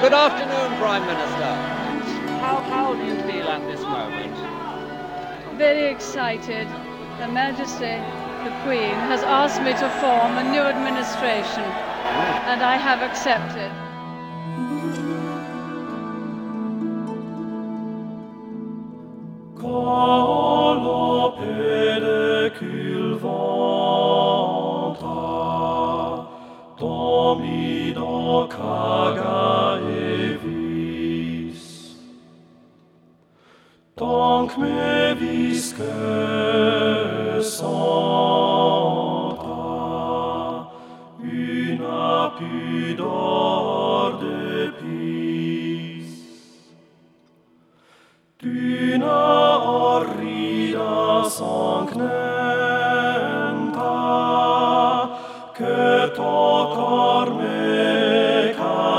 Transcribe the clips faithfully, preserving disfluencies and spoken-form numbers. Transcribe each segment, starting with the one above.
Good afternoon, Prime Minister. How, how do you feel at this moment? Very excited. Her Majesty, the Queen, has asked me to form a new administration, and I have accepted. Domino cagaevis, donc me visque santa, una pudor de pis, d'una orrida sancnenta, que tocor me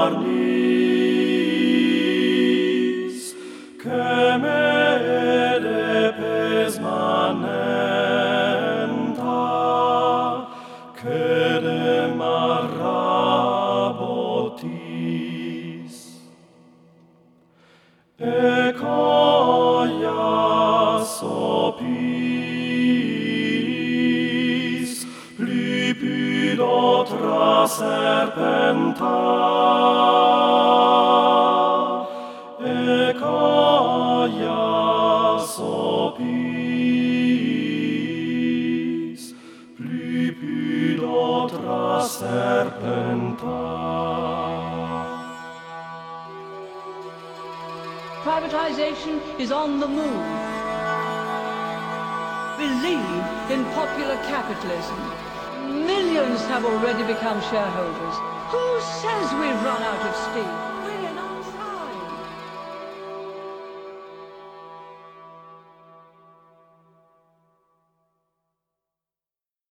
carnis, que me edepes manenta, que de marrabotis, e coia sopis, Plipidotra serpenta, e coia sopis, Plipidotra serpenta. Privatization is on the move. Believe in popular capitalism. Millions have already become shareholders. Who says we've run out of steam?